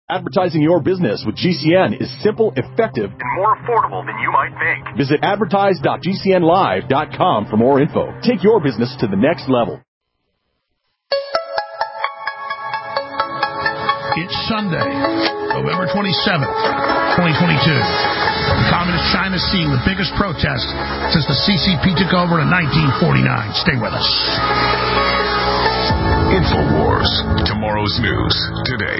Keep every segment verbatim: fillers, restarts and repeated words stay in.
Advertising your business with G C N is simple, effective, and more affordable than you might think. Visit advertise dot g c n live dot com for more info. Take your business to the next level. It's Sunday, November twenty-seventh, twenty twenty-two. Communist China is seeing the biggest protest since the C C P took over in nineteen forty-nine. Stay with us. InfoWars, tomorrow's news today.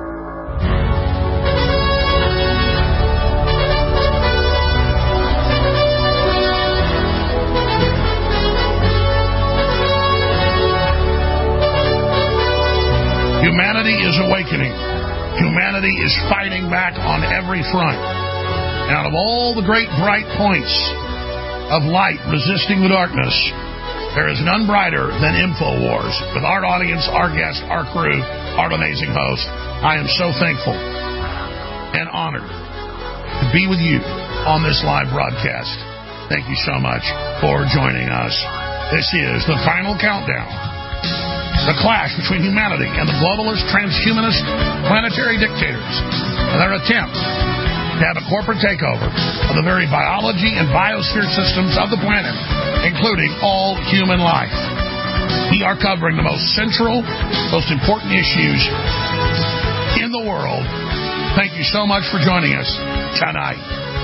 Humanity is awakening. Humanity is fighting back on every front. Out of all the great bright points of light resisting the darkness, there is none brighter than InfoWars. With our audience, our guest, our crew, our amazing host, I am so thankful and honored to be with you on this live broadcast. Thank you so much for joining us. This is the final countdown. The clash between humanity and the globalist, transhumanist, planetary dictators and their attempt to have a corporate takeover of the very biology and biosphere systems of the planet, including all human life. We are covering the most central, most important issues in the world. Thank you so much for joining us tonight.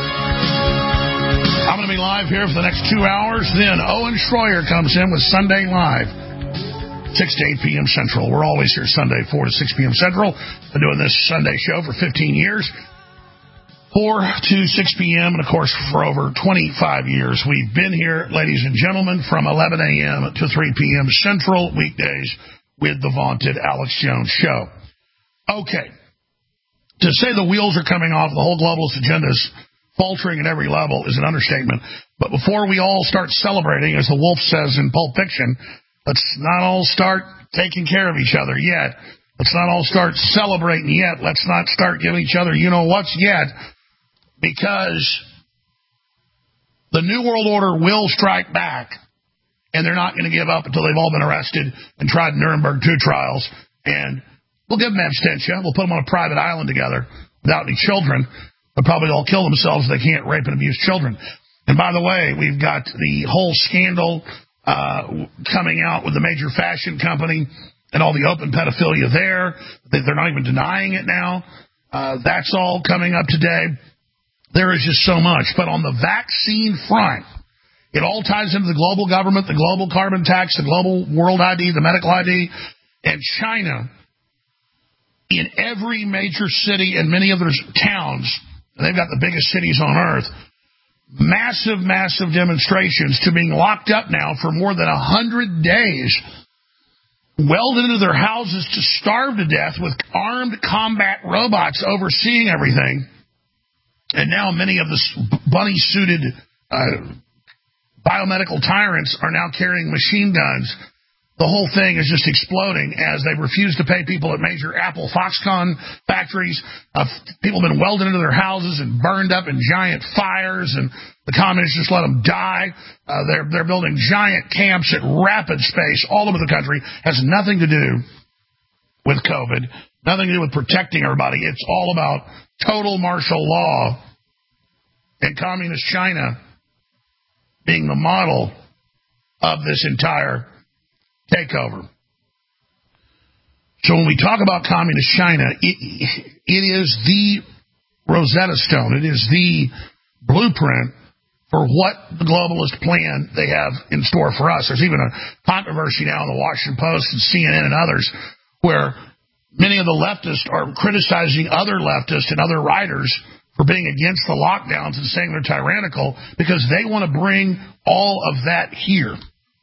I'm going to be live here for the next two hours. Then Owen Schroyer comes in with Sunday Live. six to eight p.m. Central. We're always here Sunday, four to six p.m. Central. Been doing this Sunday show for fifteen years. four to six p.m. and, of course, for over twenty-five years. We've been here, ladies and gentlemen, from eleven a.m. to three p.m. Central weekdays with the vaunted Alex Jones Show. Okay. To say the wheels are coming off, the whole globalist agenda is faltering at every level is an understatement. But before we all start celebrating, as the wolf says in Pulp Fiction, let's not all start taking care of each other yet. Let's not all start celebrating yet. Let's not start giving each other you-know-what's yet, because the New World Order will strike back, and they're not going to give up until they've all been arrested and tried Nuremberg two trials. And we'll give them abstention. We'll put them on a private island together without any children. They'll probably all kill themselves if they can't rape and abuse children. And by the way, we've got the whole scandal Uh, coming out with the major fashion company and all the open pedophilia there. They're not even denying it now. Uh, that's all coming up today. There is just so much. But on the vaccine front, it all ties into the global government, the global carbon tax, the global world I D, the medical I D, and China. In every major city and many other towns, and they've got the biggest cities on earth, massive, massive demonstrations to being locked up now for more than a hundred days, welded into their houses to starve to death with armed combat robots overseeing everything. And now many of the bunny-suited uh, biomedical tyrants are now carrying machine guns. The whole thing is just exploding as they refuse to pay people at major Apple Foxconn factories. Uh, people have been welded into their houses and burned up in giant fires, and the communists just let them die. Uh, they're, they're building giant camps at rapid space all over the country. Has nothing to do with COVID, nothing to do with protecting everybody. It's all about total martial law and communist China being the model of this entire takeover. So when we talk about communist China, it, it is the Rosetta Stone. It is the blueprint for what the globalist plan they have in store for us. There's even a controversy now in the Washington Post and C N N and others where many of the leftists are criticizing other leftists and other writers for being against the lockdowns and saying they're tyrannical because they want to bring all of that here.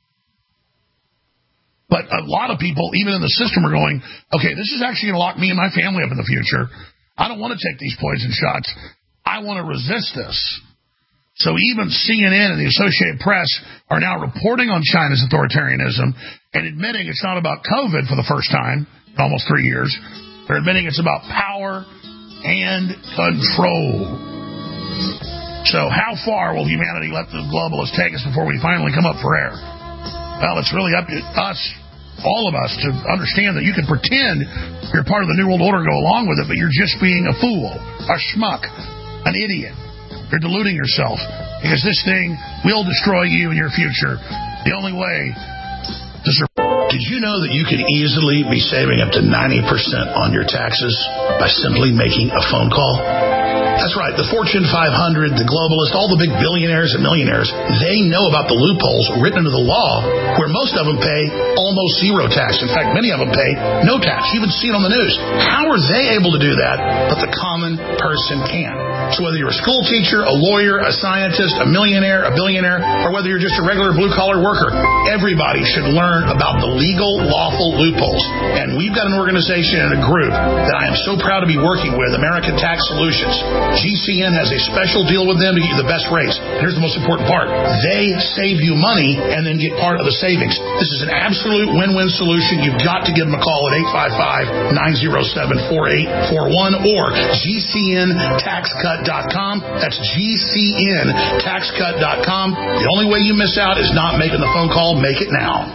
But a lot of people, even in the system, are going, okay, this is actually going to lock me and my family up in the future. I don't want to take these poison shots. I want to resist this. So even C N N and the Associated Press are now reporting on China's authoritarianism and admitting it's not about COVID for the first time in almost three years. They're admitting it's about power and control. So how far will humanity let the globalists take us before we finally come up for air? Well, it's really up to us all of us to understand that you can pretend you're part of the New World Order, go along with it, but you're just being a fool, a schmuck, an idiot. You're deluding yourself because this thing will destroy you and your future. The only way to survive. Did you know that you could easily be saving up to ninety percent on your taxes by simply making a phone call? That's right. The Fortune five hundred, the globalists, all the big billionaires and millionaires, they know about the loopholes written into the law where most of them pay almost zero tax. In fact, many of them pay no tax. You even see it on the news. How are they able to do that, but the common person can? So whether you're a school teacher, a lawyer, a scientist, a millionaire, a billionaire, or whether you're just a regular blue-collar worker, everybody should learn about the legal, lawful loopholes. And we've got an organization and a group that I am so proud to be working with, American Tax Solutions. G C N has a special deal with them to get you the best rates. Here's the most important part. They save you money and then get part of the savings. This is an absolute win-win solution. You've got to give them a call at eight five five, nine oh seven, four eight four one or G C N tax cut dot com. That's G C N tax cut dot com. The only way you miss out is not making the phone call. Make it now.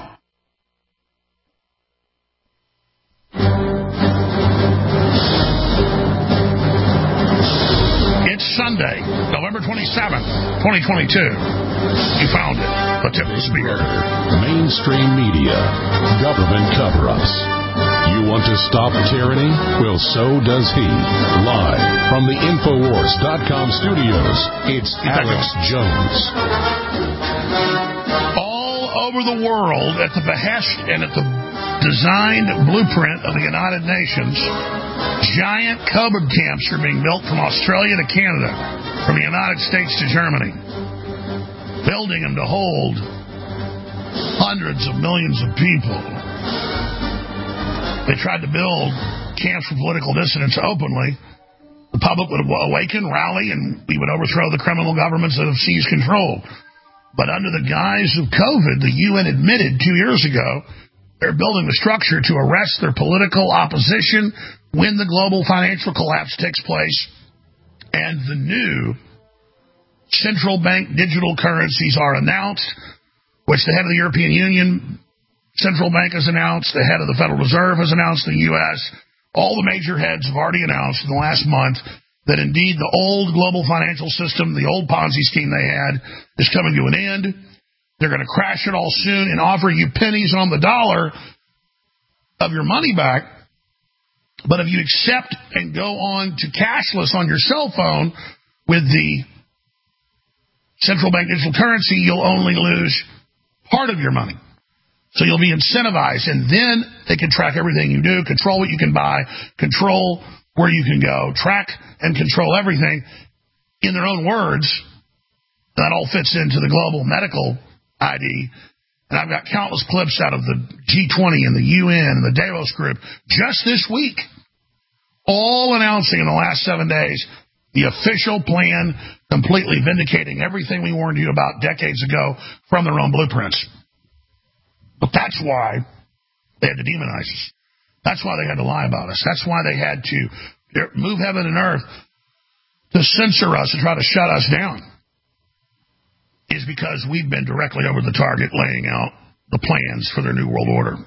It's Sunday, November twenty-seventh, twenty twenty-two. You found it. The tip of the spear. Mainstream media. Government cover-ups. You want to stop tyranny? Well, so does he. Live from the Infowars dot com studios, it's Alex Jones. All over the world, at the behest and at the designed blueprint of the United Nations, giant COVID camps are being built from Australia to Canada, from the United States to Germany, building them to hold hundreds of millions of people. They tried to build camps for political dissidents openly. The public would awaken, rally, and we would overthrow the criminal governments that have seized control. But under the guise of COVID, the U N admitted two years ago they're building the structure to arrest their political opposition when the global financial collapse takes place and the new central bank digital currencies are announced, which the head of the European Union Central Bank has announced, the head of the Federal Reserve has announced in the U S, all the major heads have already announced in the last month that indeed the old global financial system, the old Ponzi scheme they had, is coming to an end. They're going to crash it all soon and offer you pennies on the dollar of your money back. But if you accept and go on to cashless on your cell phone with the central bank digital currency, you'll only lose part of your money. So you'll be incentivized, and then they can track everything you do, control what you can buy, control where you can go, track and control everything. In their own words, that all fits into the global medical I D. And I've got countless clips out of the G twenty and the U N and the Davos group just this week, all announcing in the last seven days the official plan, completely vindicating everything we warned you about decades ago from their own blueprints. But that's why they had to demonize us. That's why they had to lie about us. That's why they had to move heaven and earth to censor us and try to shut us down. Is because we've been directly over the target laying out the plans for their new world order.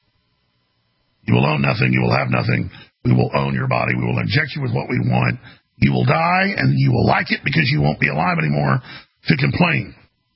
You will own nothing. You will have nothing. We will own your body. We will inject you with what we want. You will die, and you will like it because you won't be alive anymore to complain.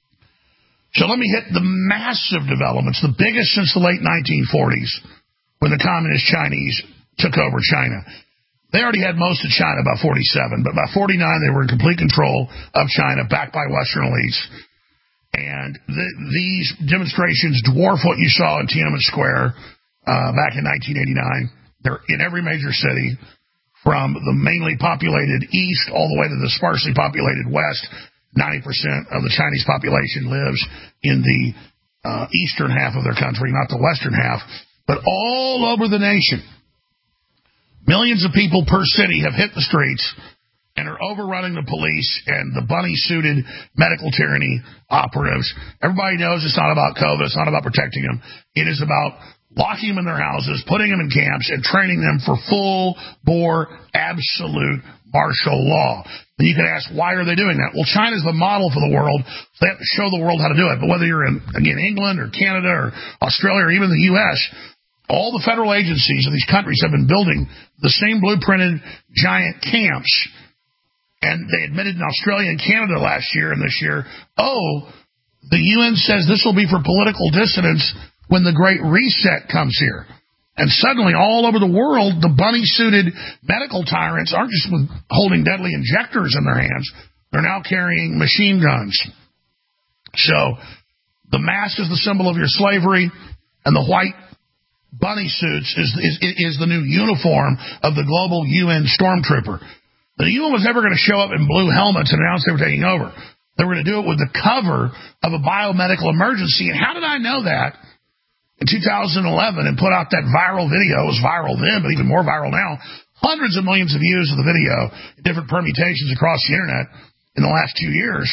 So let me hit the massive developments, the biggest since the late nineteen forties, when the communist Chinese took over China. They already had most of China by forty-seven, but by forty-nine they were in complete control of China, backed by Western elites. And the, these demonstrations dwarf what you saw in Tiananmen Square uh, back in nineteen eighty-nine. They're in every major city, from the mainly populated east all the way to the sparsely populated west. ninety percent of the Chinese population lives in the uh, eastern half of their country, not the western half, but all over the nation. Millions of people per city have hit the streets and are overrunning the police and the bunny-suited medical tyranny operatives. Everybody knows it's not about COVID. It's not about protecting them. It is about locking them in their houses, putting them in camps, and training them for full-bore, absolute martial law. And you can ask, why are they doing that? Well, China's the model for the world. So they have to show the world how to do it. But whether you're in, again, England or Canada or Australia or even the U S, all the federal agencies of these countries have been building the same blueprinted giant camps. And they admitted in Australia and Canada last year and this year, oh, the U N says this will be for political dissidents when the Great Reset comes here. And suddenly, all over the world, the bunny-suited medical tyrants aren't just with holding deadly injectors in their hands. They're now carrying machine guns. So the mask is the symbol of your slavery, and the white bunny suits is, is, is the new uniform of the global U N stormtrooper. The U N was never going to show up in blue helmets and announce they were taking over. They were going to do it with the cover of a biomedical emergency. And how did I know that? In two thousand eleven, and put out that viral video. It was viral then, but even more viral now. Hundreds of millions of views of the video, different permutations across the internet in the last two years.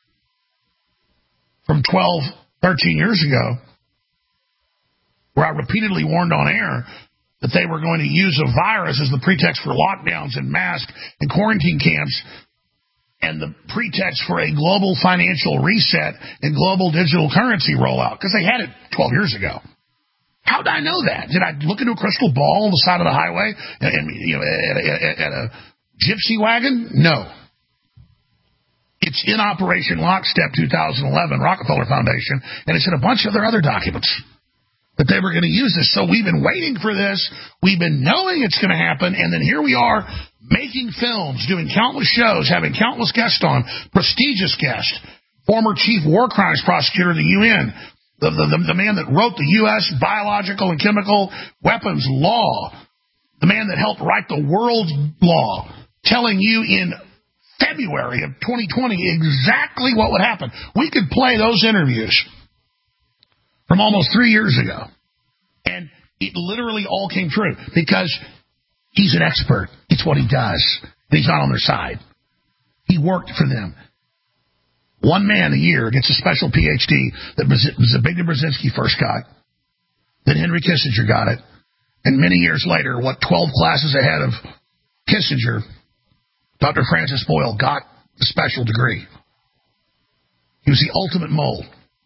From twelve, thirteen years ago, where I repeatedly warned on air that they were going to use a virus as the pretext for lockdowns and masks and quarantine camps, and the pretext for a global financial reset and global digital currency rollout, because they had it twelve years ago. How did I know that? Did I look into a crystal ball on the side of the highway and, and you know, at, at, at a gypsy wagon? No. It's in Operation Lockstep two thousand eleven, Rockefeller Foundation, and it's in a bunch of their other documents that they were going to use this. So we've been waiting for this. We've been knowing it's going to happen, and then here we are making films, doing countless shows, having countless guests on, prestigious guests, former chief war crimes prosecutor of the U N, The, the, the man that wrote the U S biological and chemical weapons law, the man that helped write the world's law, telling you in February of twenty twenty exactly what would happen. We could play those interviews from almost three years ago, and it literally all came true because he's an expert. It's what he does, and he's not on their side. He worked for them. One man a year gets a special P H D that Zbigniew Brzezinski first got. Then Henry Kissinger got it. And many years later, what, twelve classes ahead of Kissinger, Doctor Francis Boyle got the special degree. He was the ultimate mole.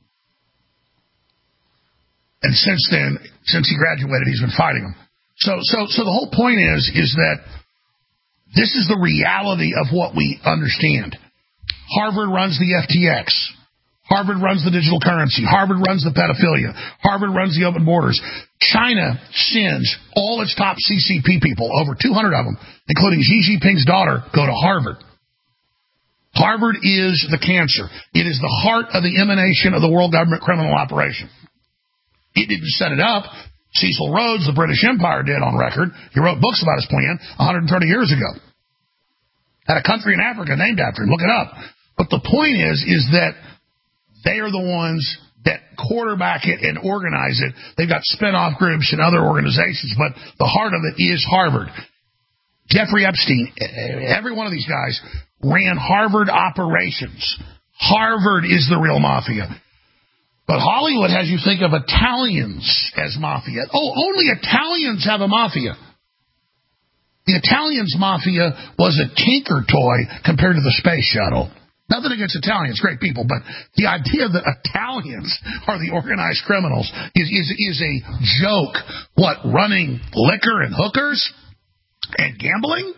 And since then, since he graduated, he's been fighting them. So, so, so the whole point is, is that this is the reality of what we understand. Harvard runs the F T X. Harvard runs the digital currency. Harvard runs the pedophilia. Harvard runs the open borders. China sends all its top C C P people, over two hundred of them, including Xi Jinping's daughter, go to Harvard. Harvard is the cancer. It is the heart of the emanation of the world government criminal operation. It didn't set it up. Cecil Rhodes, the British Empire, did on record. He wrote books about his plan one hundred thirty years ago. Had a country in Africa named after him. Look it up. But the point is, is that they are the ones that quarterback it and organize it. They've got spin-off groups and other organizations, but the heart of it is Harvard. Jeffrey Epstein, every one of these guys ran Harvard operations. Harvard is the real mafia. But Hollywood has you think of Italians as mafia. Oh, only Italians have a mafia. The Italians' mafia was a tinker toy compared to the space shuttle. Nothing against Italians, great people, but the idea that Italians are the organized criminals is, is, is a joke. What, running liquor and hookers and gambling?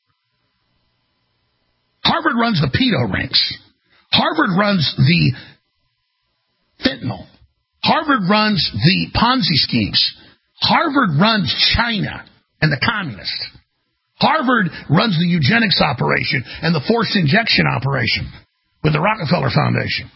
Harvard runs the pedo rinks. Harvard runs the fentanyl. Harvard runs the Ponzi schemes. Harvard runs China and the communists. Harvard runs the eugenics operation and the forced injection operation with the Rockefeller Foundation.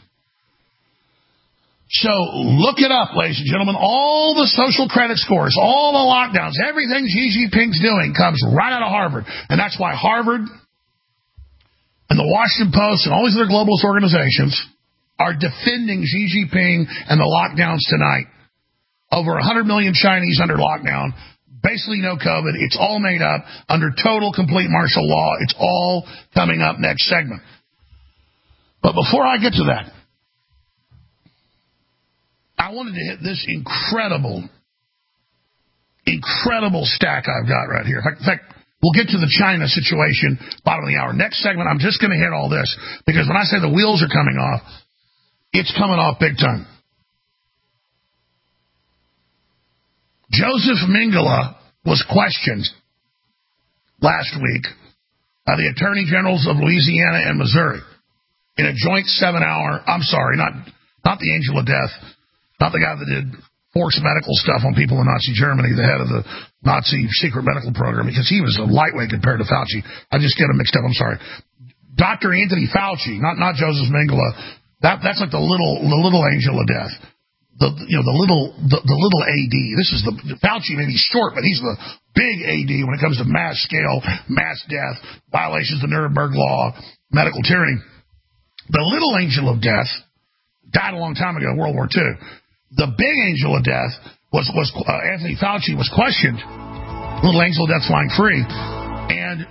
So look it up, ladies and gentlemen. All the social credit scores, all the lockdowns, everything Xi Jinping's doing comes right out of Harvard. And that's why Harvard and the Washington Post and all these other globalist organizations are defending Xi Jinping and the lockdowns tonight. Over one hundred million Chinese under lockdown. Basically no COVID. It's all made up under total, complete martial law. It's all coming up next segment. But before I get to that, I wanted to hit this incredible incredible stack I've got right here. In fact, in fact, we'll get to the China situation bottom of the hour. Next segment, I'm just going to hit all this, because when I say the wheels are coming off, it's coming off big time. Joseph Mengele was questioned last week by the attorney generals of Louisiana and Missouri in a joint seven-hour, I'm sorry, not not the angel of death, not the guy that did forced medical stuff on people in Nazi Germany, the head of the Nazi secret medical program, because he was a lightweight compared to Fauci. I just get him mixed up, I'm sorry. Doctor Anthony Fauci, not not Joseph Mengele, that that's like the little the little angel of death. The you know the little the, the little A D. This is the Fauci may be short, but he's the big A D when it comes to mass scale, mass death, violations of the Nuremberg Law, medical tyranny. The little angel of death died a long time ago, World War Two. The big angel of death was was uh, Anthony Fauci was questioned. Little angel of death flying free, and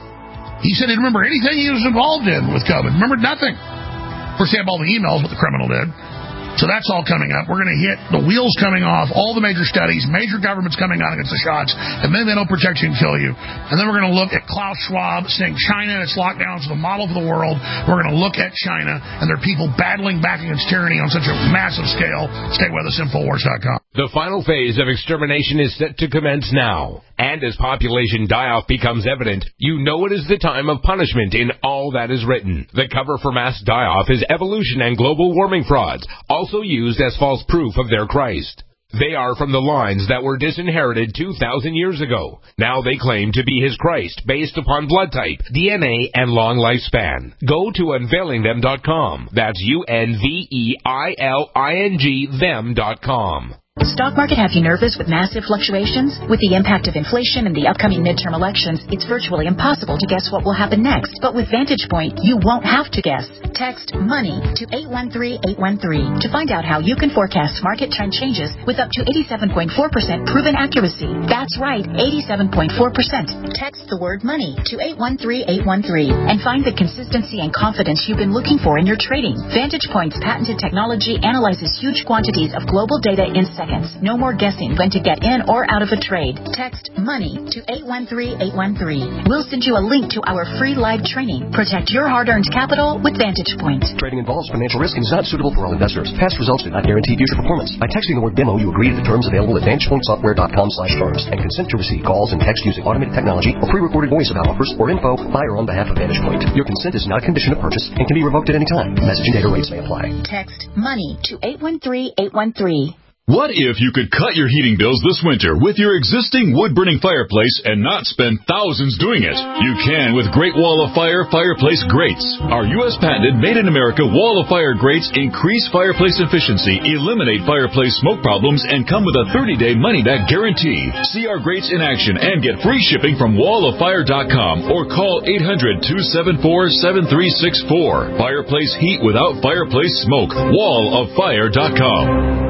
he said he didn't remember anything he was involved in with COVID. Remembered nothing. First, he had all the emails, what the criminal did. So that's all coming up. We're going to hit the wheels coming off, all the major studies, major governments coming out against the shots, and then they don't protect you and kill you. And then we're going to look at Klaus Schwab saying China and its lockdowns are the model for the world. We're going to look at China and their people battling back against tyranny on such a massive scale. Stay with us, Infowars dot com. The final phase of extermination is set to commence now. And as population die-off becomes evident, you know it is the time of punishment in all that is written. The cover for mass die-off is evolution and global warming frauds, also used as false proof of their Christ. They are from the lines that were disinherited two thousand years ago. Now they claim to be his Christ based upon blood type, D N A, and long lifespan. Go to unveiling them dot com. That's U N V E I L I N G them dot com. Stock market have you nervous with massive fluctuations? With the impact of inflation and the upcoming midterm elections, it's virtually impossible to guess what will happen next. But with Vantage Point, you won't have to guess. Text MONEY to eight one three eight one three to find out how you can forecast market trend changes with up to eighty-seven point four percent proven accuracy. That's right, eighty-seven point four percent. Text the word MONEY to eight one three eight one three and find the consistency and confidence you've been looking for in your trading. Vantage Point's patented technology analyzes huge quantities of global data in seconds. No more guessing when to get in or out of a trade. Text MONEY to eight one three eight one three. We'll send you a link to our free live training. Protect your hard-earned capital with Vantage Point. Trading involves financial risk and is not suitable for all investors. Past results do not guarantee future performance. By texting the word demo, you agree to the terms available at vantage point software dot com slash terms and consent to receive calls and text using automated technology or pre-recorded voice about offers or info by or on behalf of Vantage Point. Your consent is not a condition of purchase and can be revoked at any time. Message and data rates may apply. Text MONEY to eight one three eight one three. What if you could cut your heating bills this winter with your existing wood-burning fireplace and not spend thousands doing it? You can with Great Wall of Fire fireplace grates. Our U S patented made-in-America Wall of Fire grates increase fireplace efficiency, eliminate fireplace smoke problems, and come with a thirty-day money-back guarantee. See our grates in action and get free shipping from wall of fire dot com or call eight hundred two seven four seven three six four. Fireplace heat without fireplace smoke. wall of fire dot com.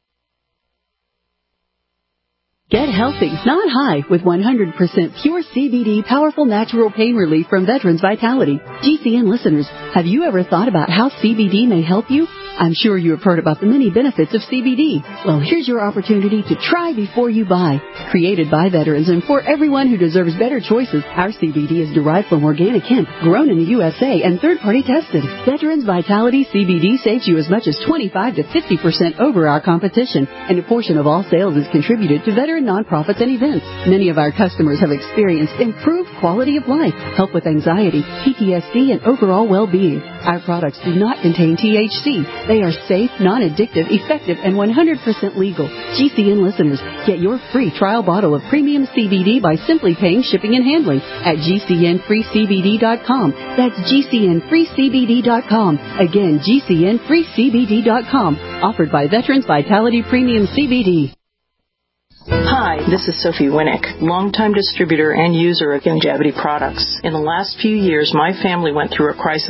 Get healthy, not high, with one hundred percent pure C B D powerful natural pain relief from Veterans Vitality. G C N listeners, have you ever thought about how C B D may help you? I'm sure you have heard about the many benefits of C B D. Well, here's your opportunity to try before you buy. Created by veterans and for everyone who deserves better choices, our C B D is derived from organic hemp, grown in the U S A, and third-party tested. Veterans Vitality C B D saves you as much as twenty-five to fifty percent over our competition, and a portion of all sales is contributed to veteran nonprofits and events. Many of our customers have experienced improved quality of life, help with anxiety, P T S D, and overall well-being. Our products do not contain T H C. They are safe, non-addictive, effective, and one hundred percent legal. G C N listeners, get your free trial bottle of premium C B D by simply paying shipping and handling at G C N free C B D dot com. That's G C N free C B D dot com. Again, G C N free C B D dot com. Offered by Veterans Vitality Premium C B D. Hi, this is Sophie Winnick, longtime distributor and user of Youngevity products. In the last few years, my family went through a crisis.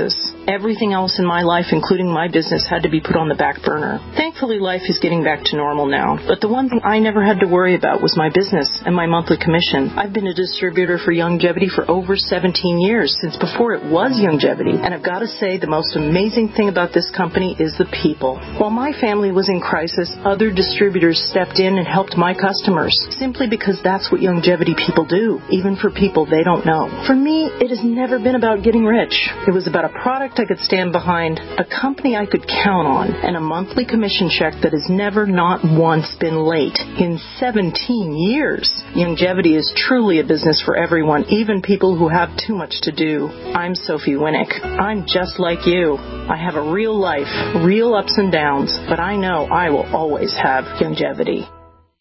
everything else in my life, including my business, had to be put on the back burner. Thankfully, life is getting back to normal now. But the one thing I never had to worry about was my business and my monthly commission. I've been a distributor for Youngevity for over seventeen years, since before it was Youngevity. And I've got to say, the most amazing thing about this company is the people. While my family was in crisis, other distributors stepped in and helped my customers, simply because that's what Youngevity people do, even for people they don't know. For me, it has never been about getting rich. It was about a product I could stand behind, a company I could count on, and a monthly commission check that has never, not once, been late in seventeen years. Youngevity is truly a business for everyone, even people who have too much to do. I'm Sophie Winnick. I'm just like you. I have a real life, real ups and downs, but I know I will always have Youngevity.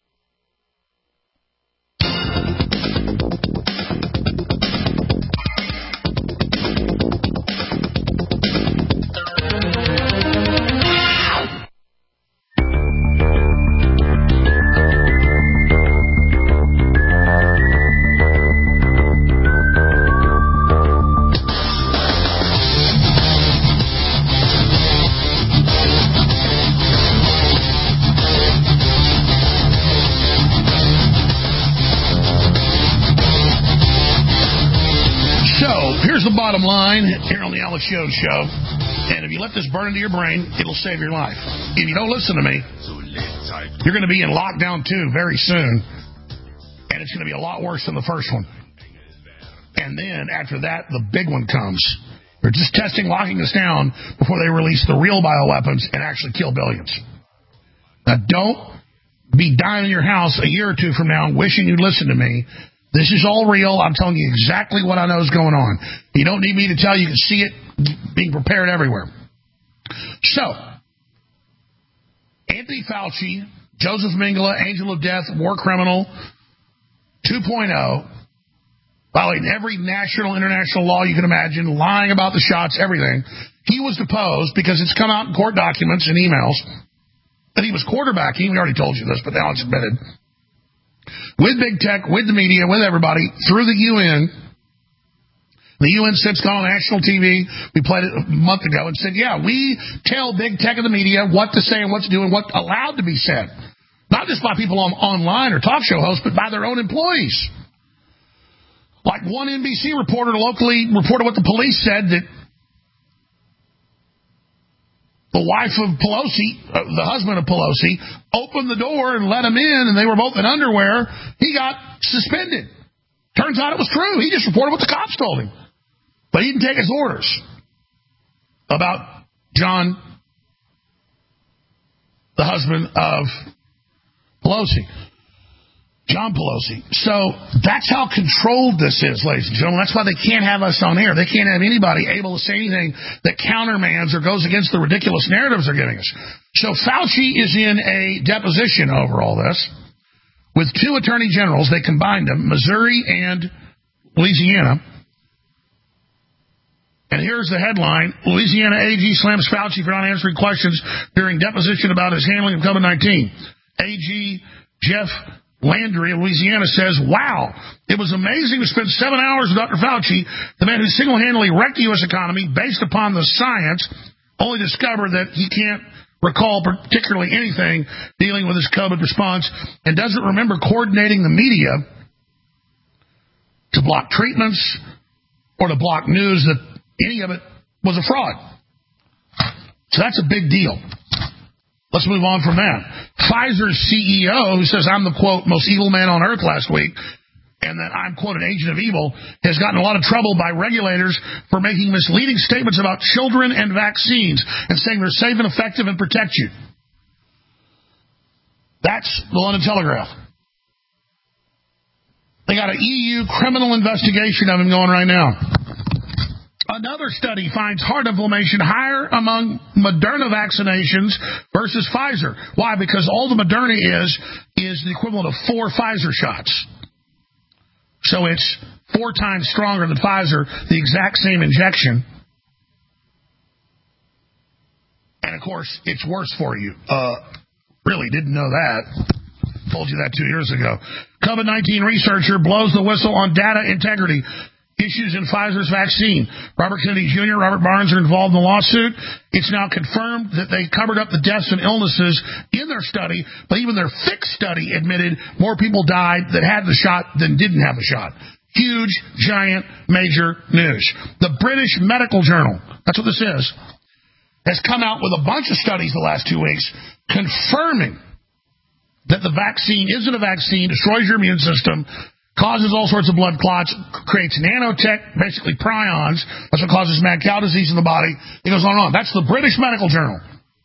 Bottom line here on the Alex Jones Show, and if you let this burn into your brain, it'll save your life. If you don't listen to me, you're going to be in lockdown two very soon, and it's going to be a lot worse than the first one. And then after that, the big one comes. They're just testing, locking us down before they release the real bioweapons and actually kill billions. Now, don't be dying in your house a year or two from now wishing you'd listen to me. This is all real. I'm telling you exactly what I know is going on. You don't need me to tell you. You can see it being prepared everywhere. So, Anthony Fauci, Joseph Mengele, Angel of Death, war criminal, two point oh, violating every national, international law you can imagine, lying about the shots, everything. He was deposed because it's come out in court documents and emails that he was quarterbacking. We already told you this, but now it's admitted. With big tech, with the media, with everybody, through the U N. The U N sits on national T V. We played it a month ago and said, yeah, we tell big tech and the media what to say and what to do and what's allowed to be said. Not just by people on, online or talk show hosts, but by their own employees. Like one N B C reporter locally reported what the police said, that the wife of Pelosi, uh, the husband of Pelosi, opened the door and let him in, and they were both in underwear. He got suspended. Turns out it was true. He just reported what the cops told him. But he didn't take his orders about John, the husband of Pelosi. John Pelosi. So that's how controlled this is, ladies and gentlemen. That's why they can't have us on air. They can't have anybody able to say anything that countermands or goes against the ridiculous narratives they're giving us. So Fauci is in a deposition over all this with two attorney generals. They combined them, Missouri and Louisiana. And here's the headline. Louisiana A G slams Fauci for not answering questions during deposition about his handling of COVID nineteen. A G Jeff Landry of Louisiana says, wow, it was amazing to spend seven hours with Doctor Fauci, the man who single-handedly wrecked the U S economy based upon the science, only discovered that he can't recall particularly anything dealing with his COVID response and doesn't remember coordinating the media to block treatments or to block news that any of it was a fraud. So that's a big deal. Let's move on from that. Pfizer's C E O, who says I'm the, quote, most evil man on earth last week, and that I'm, quote, an agent of evil, has gotten a lot of trouble by regulators for making misleading statements about children and vaccines and saying they're safe and effective and protect you. That's the London Telegraph. They got an E U criminal investigation of him going right now. Another study finds heart inflammation higher among Moderna vaccinations versus Pfizer. Why? Because all the Moderna is, is the equivalent of four Pfizer shots. So it's four times stronger than Pfizer, the exact same injection. And, of course, it's worse for you. Uh, really didn't know that. Told you that two years ago. COVID nineteen researcher blows the whistle on data integrity. issues in Pfizer's vaccine. Robert Kennedy Junior, Robert Barnes are involved in the lawsuit. It's now confirmed that they covered up the deaths and illnesses in their study, but even their fixed study admitted more people died that had the shot than didn't have the shot. Huge, giant, major news. The British Medical Journal, that's what this is, has come out with a bunch of studies the last two weeks confirming that the vaccine isn't a vaccine, destroys your immune system, causes all sorts of blood clots, creates nanotech, basically prions. That's what causes mad cow disease in the body. It goes on and on. That's the British Medical Journal.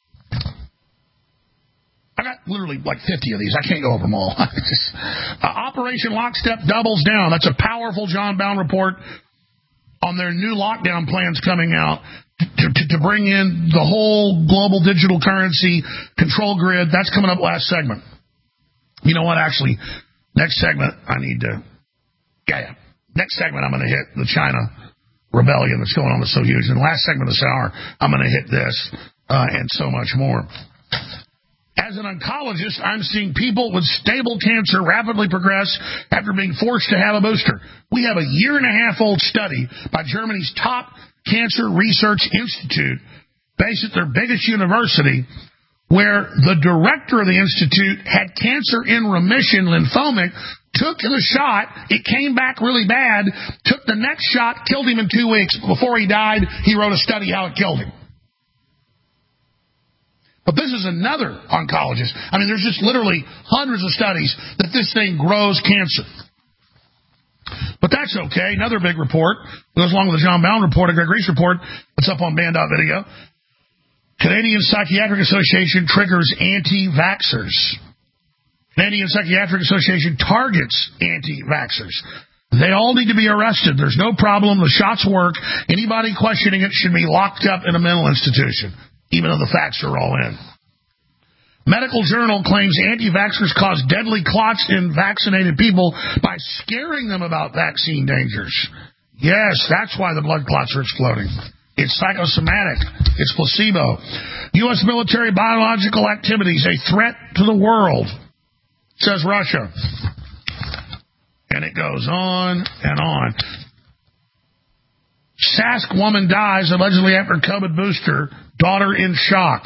I got literally like fifty of these. I can't go over them all. Just, uh, Operation Lockstep doubles down. That's a powerful John Bound report on their new lockdown plans coming out to, to, to bring in the whole global digital currency control grid. That's coming up last segment. You know what, actually, next segment, I need to, yeah, yeah. Next segment, I'm going to hit the China rebellion that's going on that's so huge. And last segment of this hour, I'm going to hit this uh, and so much more. As an oncologist, I'm seeing people with stable cancer rapidly progress after being forced to have a booster. We have a year and a half old study by Germany's top cancer research institute based at their biggest university, where the director of the institute had cancer in remission, lymphomic, took the shot, it came back really bad, took the next shot, killed him in two weeks. Before he died, he wrote a study how it killed him. But this is another oncologist. I mean, there's just literally hundreds of studies that this thing grows cancer. But that's okay. Another big report goes along with the John Bound report, a Greg Reese report. It's up on Band dot video. Canadian Psychiatric Association triggers anti-vaxxers. Canadian Psychiatric Association targets anti-vaxxers. They all need to be arrested. There's no problem. The shots work. Anybody questioning it should be locked up in a mental institution, even though the facts are all in. Medical Journal claims anti-vaxxers cause deadly clots in vaccinated people by scaring them about vaccine dangers. Yes, that's why the blood clots are exploding. It's psychosomatic. It's placebo. U S military biological activities, a threat to the world, says Russia. And it goes on and on. Sask woman dies allegedly after COVID booster. Daughter in shock.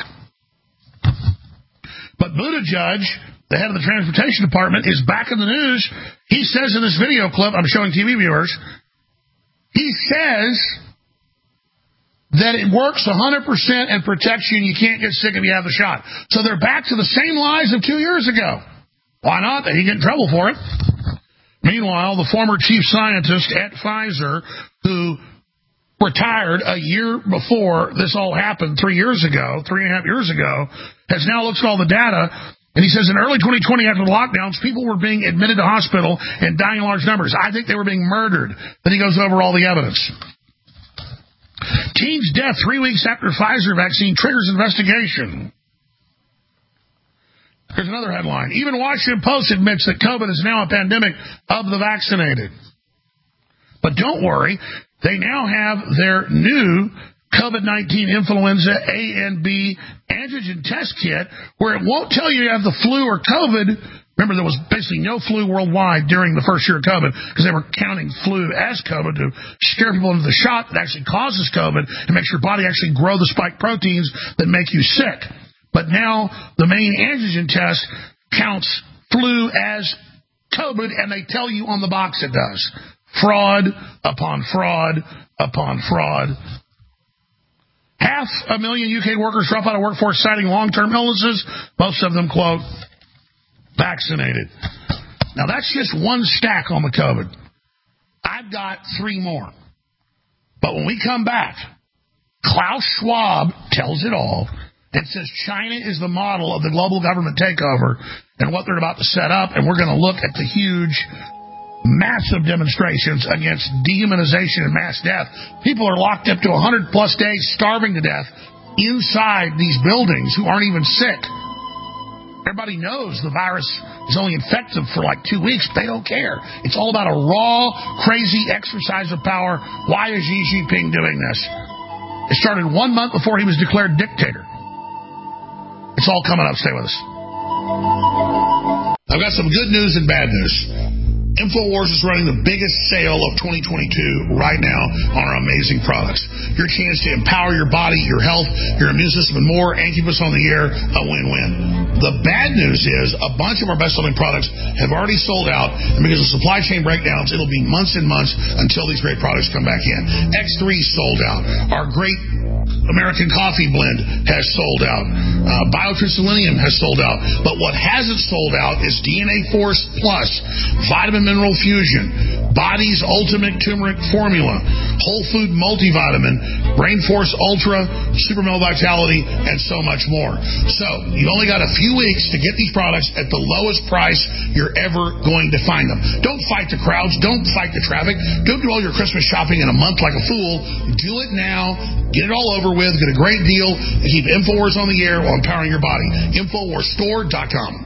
But Buttigieg, the head of the transportation department, is back in the news. He says in this video clip, I'm showing T V viewers, he says that it works one hundred percent and protects you and you can't get sick if you have the shot. So they're back to the same lies of two years ago. Why not? They didn't get in trouble for it. Meanwhile, the former chief scientist at Pfizer, who retired a year before this all happened, three years ago, three and a half years ago, has now looked at all the data, and he says in early twenty twenty, after the lockdowns, people were being admitted to hospital and dying in large numbers. I think they were being murdered. Then he goes over all the evidence. Teen's death three weeks after Pfizer vaccine triggers investigation. Here's another headline. Even Washington Post admits that COVID is now a pandemic of the vaccinated. But don't worry, they now have their new COVID nineteen influenza A and B antigen test kit where it won't tell you you have the flu or COVID. Remember, there was basically no flu worldwide during the first year of COVID because they were counting flu as COVID to scare people into the shot that actually causes COVID and makes your body actually grow the spike proteins that make you sick. But now the main antigen test counts flu as COVID, and they tell you on the box it does. Fraud upon fraud upon fraud. Half a million U K workers drop out of workforce citing long-term illnesses. Most of them, quote, vaccinated. Now, that's just one stack on the COVID. I've got three more. But when we come back, Klaus Schwab tells it all and says China is the model of the global government takeover and what they're about to set up, and we're going to look at the huge, massive demonstrations against dehumanization and mass death. People are locked up to one hundred plus days, starving to death inside these buildings who aren't even sick. Everybody knows the virus is only infective for like two weeks. They don't care. It's all about a raw, crazy exercise of power. Why is Xi Jinping doing this? It started one month before he was declared dictator. It's all coming up. Stay with us. I've got some good news and bad news. InfoWars is running the biggest sale of twenty twenty-two right now on our amazing products. Your chance to empower your body, your health, your immune system, and more, and keep us on the air, a win-win. The bad news is a bunch of our best-selling products have already sold out, and because of supply chain breakdowns, it'll be months and months until these great products come back in. X three sold out. Our great American Coffee Blend has sold out. Uh, Biotin Selenium has sold out. But what hasn't sold out is D N A Force Plus, Vitamin Mineral Fusion, Body's Ultimate Turmeric Formula, Whole Food Multivitamin, Brain Force Ultra, Super Male Vitality, and so much more. So, you've only got a few weeks to get these products at the lowest price you're ever going to find them. Don't fight the crowds. Don't fight the traffic. Don't do all your Christmas shopping in a month like a fool. Do it now. Get it all over with. Get a great deal. And keep InfoWars on the air while empowering your body. InfoWars Store dot com.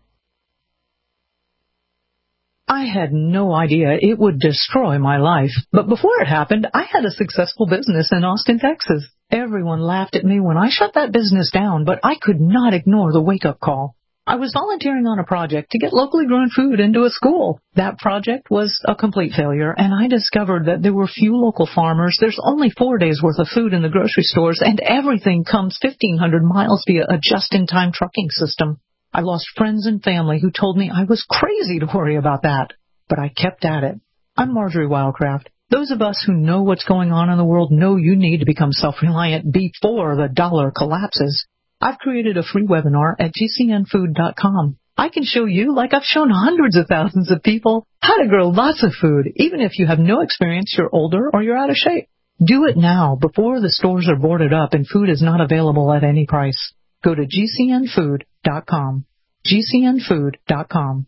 I had no idea it would destroy my life. But before it happened, I had a successful business in Austin, Texas. Everyone laughed at me when I shut that business down, but I could not ignore the wake-up call. I was volunteering on a project to get locally grown food into a school. That project was a complete failure, and I discovered that there were few local farmers. There's only four days' worth of food in the grocery stores, and everything comes fifteen hundred miles via a just-in-time trucking system. I lost friends and family who told me I was crazy to worry about that, but I kept at it. I'm Marjorie Wildcraft. Those of us who know what's going on in the world know you need to become self-reliant before the dollar collapses. I've created a free webinar at G C N food dot com. I can show you, like I've shown hundreds of thousands of people, how to grow lots of food, even if you have no experience, you're older, or you're out of shape. Do it now, before the stores are boarded up and food is not available at any price. Go to G C N food dot com. G C N food dot com.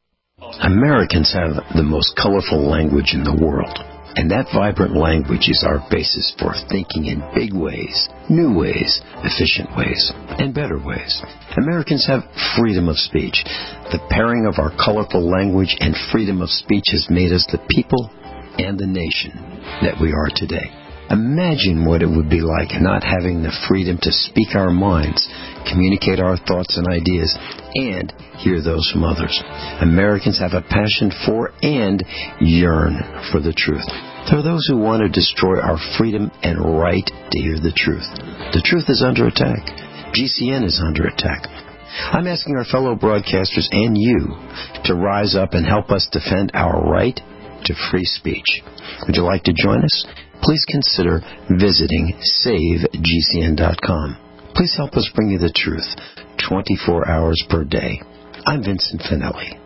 Americans have the most colorful language in the world. And that vibrant language is our basis for thinking in big ways, new ways, efficient ways, and better ways. Americans have freedom of speech. The pairing of our colorful language and freedom of speech has made us the people and the nation that we are today. Imagine what it would be like not having the freedom to speak our minds, communicate our thoughts and ideas, and hear those from others. Americans have a passion for and yearn for the truth. There are those who want to destroy our freedom and right to hear the truth. The truth is under attack. G C N is under attack. I'm asking our fellow broadcasters and you to rise up and help us defend our right to free speech. Would you like to join us? Please consider visiting save G C N dot com. Please help us bring you the truth twenty-four hours per day. I'm Vincent Finelli.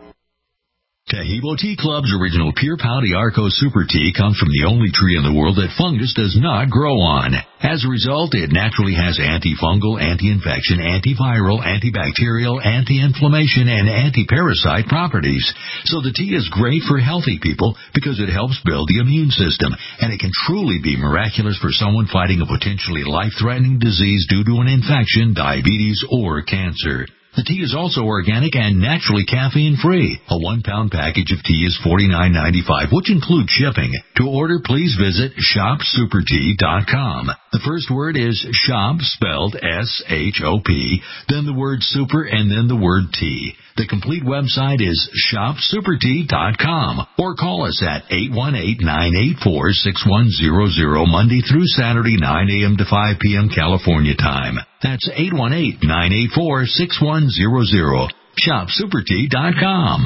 Taheebo Tea Club's original Pure Pau d'Arco Super Tea comes from the only tree in the world that fungus does not grow on. As a result, it naturally has antifungal, anti-infection, antiviral, antibacterial, anti-inflammation, and anti-parasite properties. So the tea is great for healthy people because it helps build the immune system, and it can truly be miraculous for someone fighting a potentially life-threatening disease due to an infection, diabetes, or cancer. The tea is also organic and naturally caffeine-free. A one-pound package of tea is forty-nine ninety-five, which includes shipping. To order, please visit shop super tea dot com. The first word is shop, spelled S H O P, then the word super, and then the word tea. The complete website is shop super tea dot com, or call us at eight one eight, nine eight four, six one zero zero, Monday through Saturday, nine a.m. to five p.m. California time. That's eight one eight, nine eight four, six one zero zero. shop super tea dot com.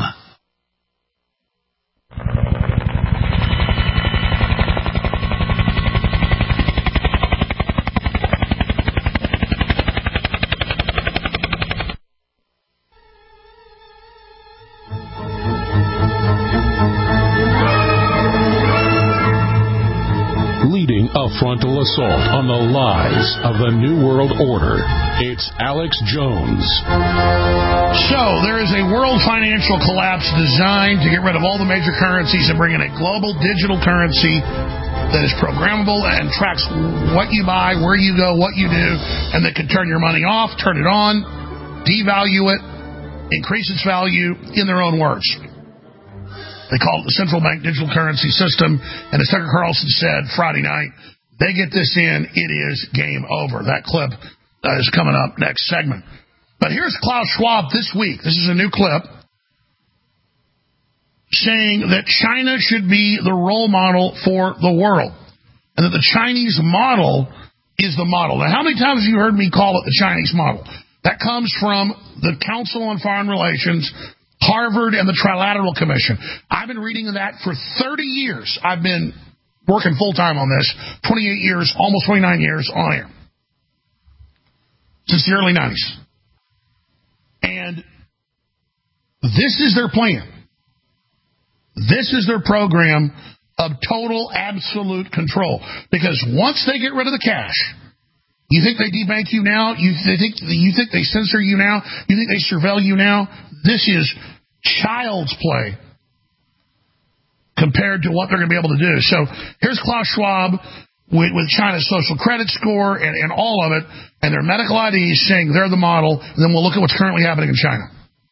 Leading a frontal assault on the lies of the New World Order, it's Alex Jones. So, there is a world financial collapse designed to get rid of all the major currencies and bring in a global digital currency that is programmable and tracks what you buy, where you go, what you do, and that can turn your money off, turn it on, devalue it, increase its value in their own words. They call it the central bank digital currency system, and as Tucker Carlson said Friday night, they get this in, it is game over. That clip uh, is coming up next segment. But here's Klaus Schwab this week. This is a new clip. saying that China should be the role model for the world, and that the Chinese model is the model. Now, how many times have you heard me call it the Chinese model? That comes from the Council on Foreign Relations, Harvard, and the Trilateral Commission. I've been reading that for thirty years. I've been working full-time on this, twenty-eight years, almost twenty-nine years on air, since the early nineties. And this is their plan. This is their program of total, absolute control. Because once they get rid of the cash, you think they debank you now? You they think you think they censor you now? You think they surveil you now? This is child's play compared to what they're going to be able to do. So here's Klaus Schwab with, with China's social credit score and, and all of it, and their medical I Ds saying they're the model, and then we'll look at what's currently happening in China.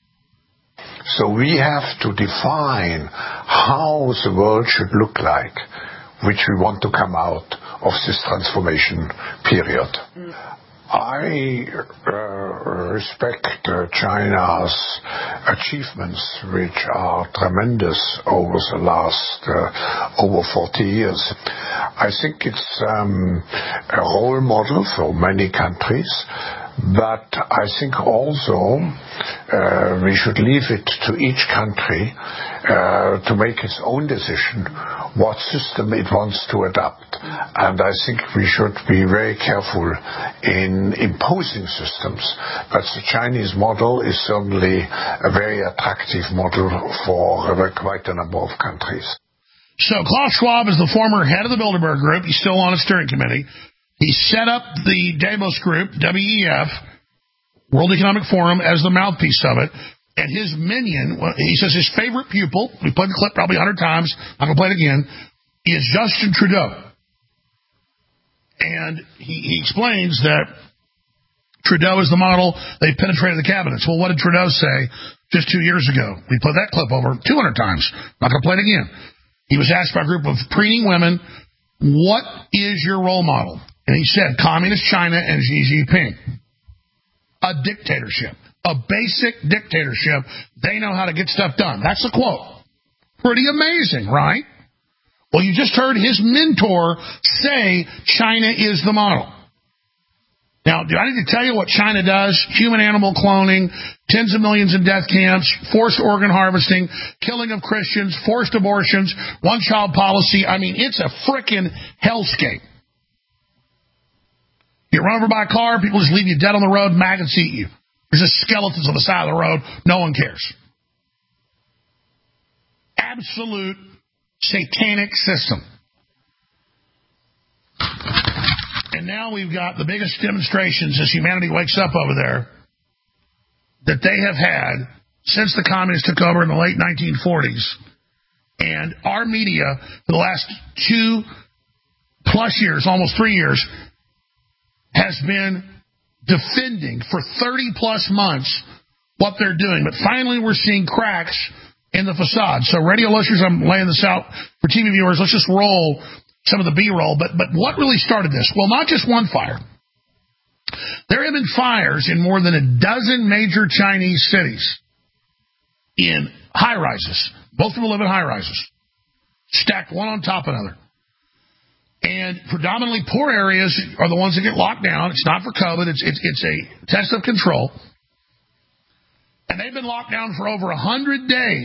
So we have to define how the world should look like, which we want to come out of this transformation period. Mm. I uh, respect uh, China's achievements, which are tremendous over the last uh, over forty years. I think it's um, a role model for many countries. But I think also uh, we should leave it to each country uh, to make its own decision what system it wants to adopt. And I think we should be very careful in imposing systems. But the Chinese model is certainly a very attractive model for uh, quite a number of countries. So Klaus Schwab is the former head of the Bilderberg Group. He's still on a steering committee. He set up the Davos Group, W E F, World Economic Forum, as the mouthpiece of it. And his minion, he says his favorite pupil, we played the clip probably a hundred times, I'm going to play it again, is Justin Trudeau. And he, he explains that Trudeau is the model. They penetrated the cabinets. Well, what did Trudeau say just two years ago? We played that clip over two hundred times. I'm not going to play it again. He was asked by a group of preening women, what is your role model? And he said, Communist China and Xi Jinping. A dictatorship. A basic dictatorship. They know how to get stuff done. That's the quote. Pretty amazing, right? Well, you just heard his mentor say China is the model. Now, do I need to tell you what China does? Human-animal cloning, tens of millions in death camps, forced organ harvesting, killing of Christians, forced abortions, one-child policy. I mean, it's a frickin' hellscape. You get run over by a car, people just leave you dead on the road, maggots eat you. There's just skeletons on the side of the road. No one cares. Absolute satanic system. And now we've got the biggest demonstrations as humanity wakes up over there that they have had since the communists took over in the late nineteen forties. And our media, for the last two plus years, almost three years, has been defending for thirty plus months what they're doing. But finally we're seeing cracks in the facade. So radio listeners, I'm laying this out for T V viewers. Let's just roll some of the B-roll. But, but what really started this? Well, not just one fire. There have been fires in more than a dozen major Chinese cities in high-rises. Both people live in high-rises, stacked one on top of another. And predominantly poor areas are the ones that get locked down. It's not for COVID. It's, it's, it's a test of control. And they've been locked down for over one hundred days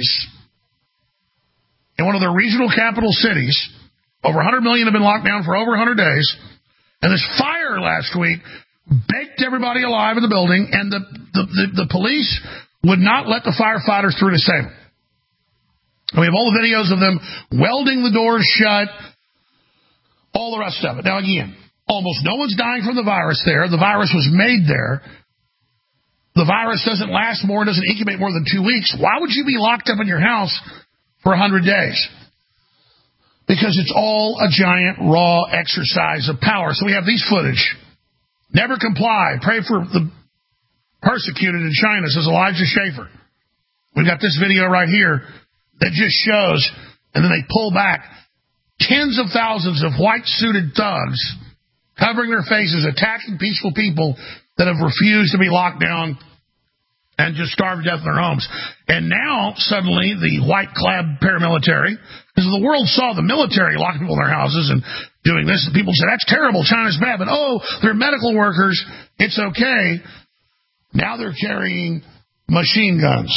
in one of their regional capital cities. Over one hundred million have been locked down for over one hundred days. And this fire last week baked everybody alive in the building, and the, the, the, the police would not let the firefighters through to save them. And we have all the videos of them welding the doors shut, all the rest of it. Now, again, almost no one's dying from the virus there. The virus was made there. The virus doesn't last more, doesn't incubate more than two weeks. Why would you be locked up in your house for one hundred days? Because it's all a giant, raw exercise of power. So we have these footage. Never comply. Pray for the persecuted in China, says Elijah Schaefer. We've got this video right here that just shows, and then they pull back. Tens of thousands of white-suited thugs covering their faces, attacking peaceful people that have refused to be locked down and just starve to death in their homes. And now, suddenly, the white-clad paramilitary, because the world saw the military locking people in their houses and doing this, and people said, that's terrible, China's bad, but oh, they're medical workers, it's okay. Now they're carrying machine guns.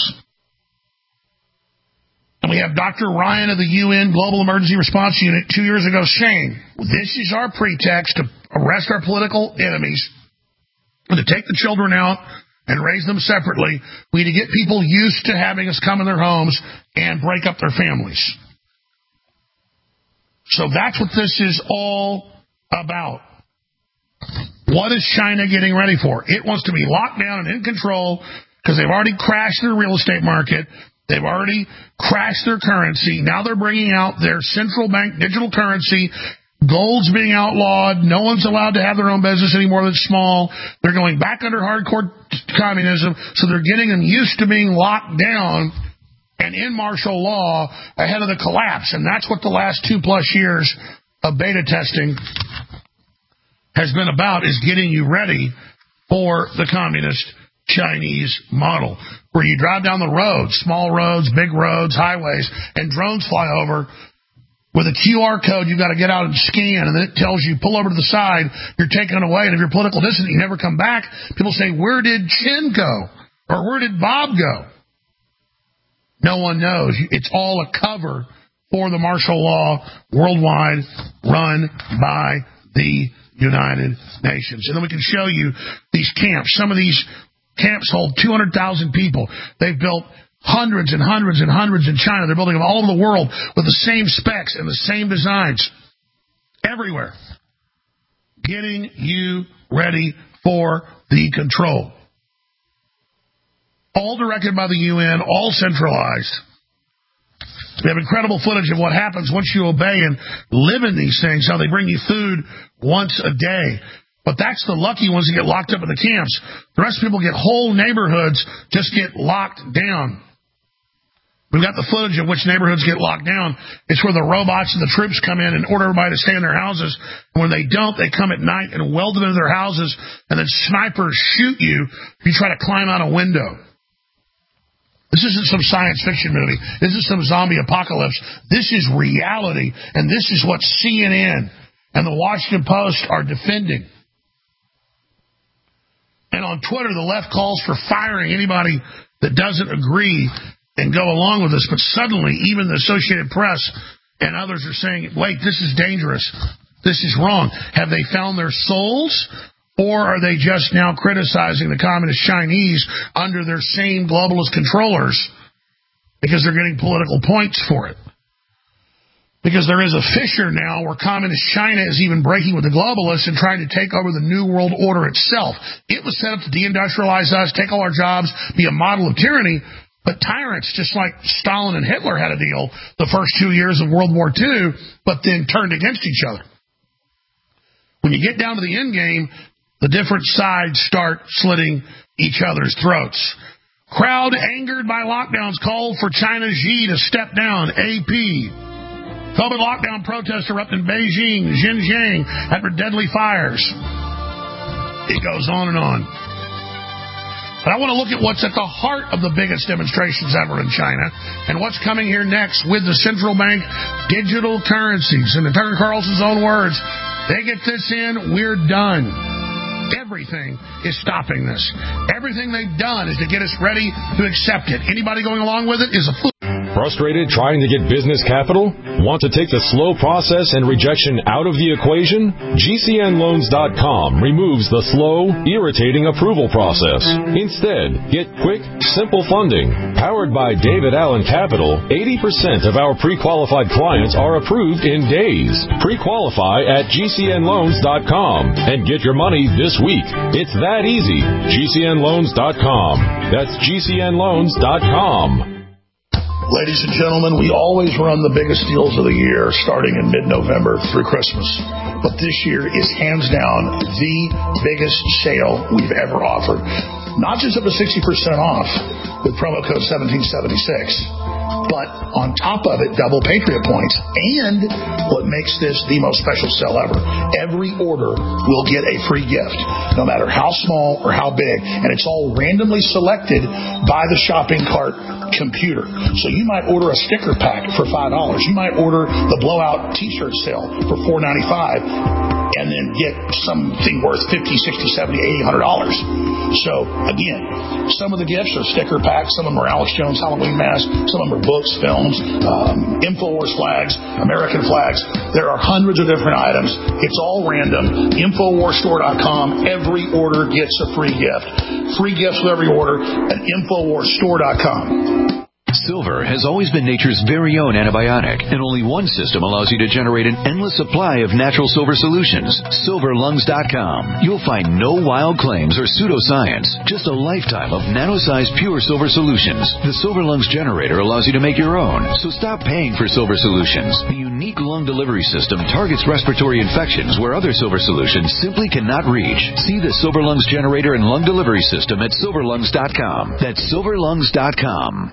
And we have Doctor Ryan of the U N Global Emergency Response Unit two years ago saying, this is our pretext to arrest our political enemies, and to take the children out and raise them separately. We need to get people used to having us come in their homes and break up their families. So that's what this is all about. What is China getting ready for? It wants to be locked down and in control because they've already crashed their real estate market. They've already crashed their currency. Now they're bringing out their central bank digital currency. Gold's being outlawed. No one's allowed to have their own business anymore that's small. They're going back under hardcore communism, so they're getting them used to being locked down and in martial law ahead of the collapse. And that's what the last two-plus years of beta testing has been about, is getting you ready for the communist Chinese model, where you drive down the road, small roads, big roads, highways, and drones fly over with a Q R code. You've got to get out and scan, and then it tells you, pull over to the side, you're taken away, and if you're political dissident, you never come back. People say, where did Chin go? Or where did Bob go? No one knows. It's all a cover for the martial law worldwide, run by the United Nations. And then we can show you these camps. Some of these camps hold two hundred thousand people. They've built hundreds and hundreds and hundreds in China. They're building them all over the world with the same specs and the same designs everywhere, getting you ready for the control. All directed by the U N, all centralized. We have incredible footage of what happens once you obey and live in these things, how they bring you food once a day. But that's the lucky ones that get locked up in the camps. The rest of people get whole neighborhoods just get locked down. We've got the footage of which neighborhoods get locked down. It's where the robots and the troops come in and order everybody to stay in their houses. And when they don't, they come at night and weld them into their houses, and then snipers shoot you if you try to climb out a window. This isn't some science fiction movie. This is some zombie apocalypse. This is reality, and this is what C N N and the Washington Post are defending. And on Twitter, the left calls for firing anybody that doesn't agree and go along with this. But suddenly, even the Associated Press and others are saying, wait, this is dangerous. This is wrong. Have they found their souls? Or are they just now criticizing the communist Chinese under their same globalist controllers because they're getting political points for it? Because there is a fissure now where communist China is even breaking with the globalists and trying to take over the New World Order itself. It was set up to deindustrialize us, take all our jobs, be a model of tyranny. But tyrants, just like Stalin and Hitler had a deal the first two years of World War Two, but then turned against each other. When you get down to the end game, the different sides start slitting each other's throats. Crowd angered by lockdowns called for China's Xi to step down. A P. COVID lockdown protests erupt in Beijing, Xinjiang, after deadly fires. It goes on and on. But I want to look at what's at the heart of the biggest demonstrations ever in China and what's coming here next with the central bank digital currencies. And in Tucker Carlson's own words, they get this in, we're done. Everything is stopping this. Everything they've done is to get us ready to accept it. Anybody going along with it is a fool. Frustrated trying to get business capital? Want to take the slow process and rejection out of the equation? G C N loans dot com removes the slow, irritating approval process. Instead, get quick, simple funding. Powered by David Allen Capital, eighty percent of our pre-qualified clients are approved in days. Pre-qualify at G C N loans dot com and get your money this week. It's that easy. G C N loans dot com. That's G C N loans dot com. Ladies and gentlemen, we always run the biggest deals of the year starting in mid-November through Christmas. But this year is hands down the biggest sale we've ever offered. Not just up to sixty percent off with promo code seventeen seventy-six. but on top of it, double Patriot points. And what makes this the most special sale ever, every order will get a free gift, no matter how small or how big. And it's all randomly selected by the shopping cart computer. So you might order a sticker pack for five dollars. You might order the blowout T-shirt sale for four ninety-five, and then get something worth fifty, sixty, seventy, eighty, one hundred dollars. So again, some of the gifts are sticker packs. Some of them are Alex Jones Halloween mask. Some of them are books, films, um, InfoWars flags, American flags. There are hundreds of different items. It's all random. Infowars store dot com. Every order gets a free gift. Free gifts with every order at Infowars store dot com. Silver has always been nature's very own antibiotic, and only one system allows you to generate an endless supply of natural silver solutions. Silver Lungs dot com. You'll find no wild claims or pseudoscience, just a lifetime of nano-sized pure silver solutions. The Silver Lungs generator allows you to make your own, so stop paying for silver solutions. The unique lung delivery system targets respiratory infections where other silver solutions simply cannot reach. See the Silver Lungs generator and lung delivery system at Silver Lungs dot com. That's Silver Lungs dot com.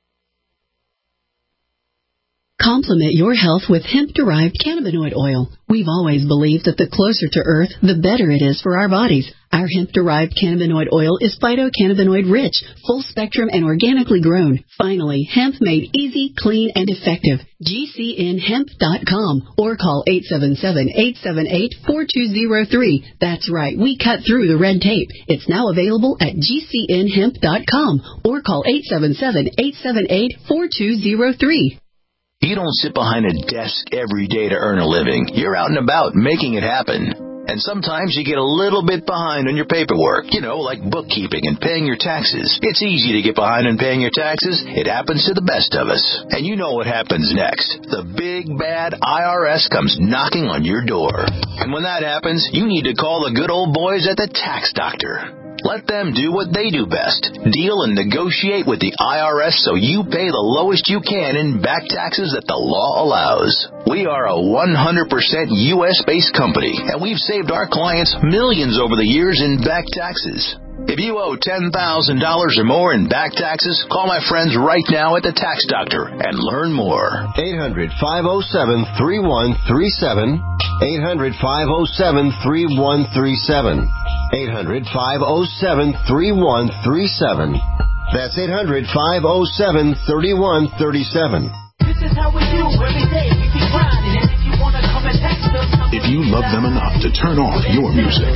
Complement your health with hemp-derived cannabinoid oil. We've always believed that the closer to Earth, the better it is for our bodies. Our hemp-derived cannabinoid oil is phytocannabinoid-rich, full-spectrum, and organically grown. Finally, hemp made easy, clean, and effective. G C N hemp dot com or call eight seven seven, eight seven eight, four two zero three. That's right, we cut through the red tape. It's now available at G C N hemp dot com or call eight seven seven, eight seven eight, four two zero three. You don't sit behind a desk every day to earn a living. You're out and about making it happen. And sometimes you get a little bit behind on your paperwork, you know, like bookkeeping and paying your taxes. It's easy to get behind on paying your taxes. It happens to the best of us. And you know what happens next. The big, bad I R S comes knocking on your door. And when that happens, you need to call the good old boys at the Tax Doctor. Let them do what they do best. Deal and negotiate with the I R S so you pay the lowest you can in back taxes that the law allows. We are a one hundred percent U S-based company, and we've saved our clients millions over the years in back taxes. If you owe ten thousand dollars or more in back taxes, call my friends right now at the Tax Doctor and learn more. eight hundred, five oh seven, three one three seven. eight hundred, five oh seven, three one three seven. eight hundred, five oh seven, three one three seven. That's eight hundred, five oh seven, three one three seven. This is how we do every day. We be grinding, and if you want to come and text us, if you love them enough to turn off your music